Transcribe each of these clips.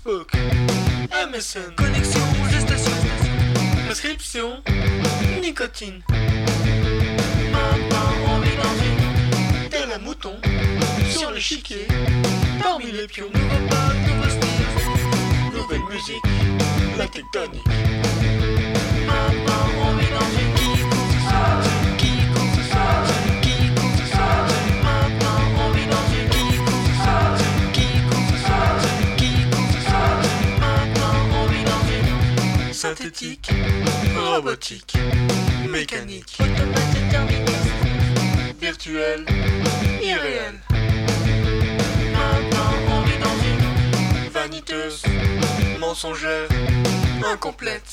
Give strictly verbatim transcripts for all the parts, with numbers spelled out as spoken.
Facebook, M S N, connexion, gestation, prescription, nicotine. Maintenant on vit dans une tel à mouton, sur l'échiquier, parmi les pions. Nouveau pas, nouveau style, nouvelle musique, la tectonique. Maintenant on vit dans une qui couvre ça, qui couvre ça, qui couvre ça. Maintenant on vit dans une qui couvre ça, qui couvre ça, qui couvre ça. Maintenant on vit dans une synthétique, robotique, mécanique, automatique, terministe, virtuel, irréel. Maintenant on vit dans une vaniteuse, mensongère, incomplète.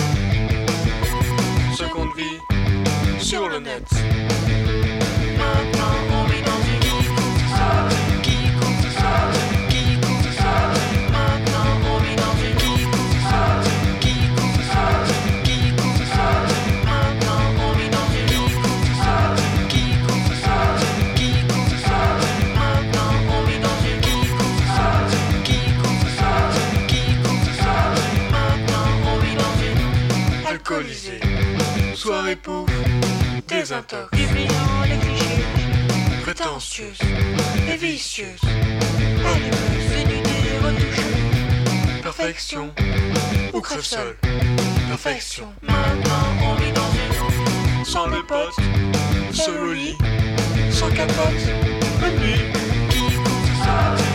Seconde vie sur le net. Maintenant on vit dans une qui couvre ça, qui couvre ça, qui couvre ça. Maintenant on vit dans une qui couvre ça, qui couvre ça, qui couvre ça. Maintenant on vit dans une qui couvre ça, qui couvre ça, qui couvre ça. Maintenant on vit dans une qui couvre ça, qui couvre ça, qui couvre ça. Maintenant on vit dans une alcoolisée. Soirée pour désintox, publiant les clichés, prétentieuse et vicieuse, allumeuse, dénudée, retouchée, perfection ou crève-sol, perfection. Maintenant on vit dans une sans les potes, seul au lit, sans capote, bonne nuit, qui couvre ça.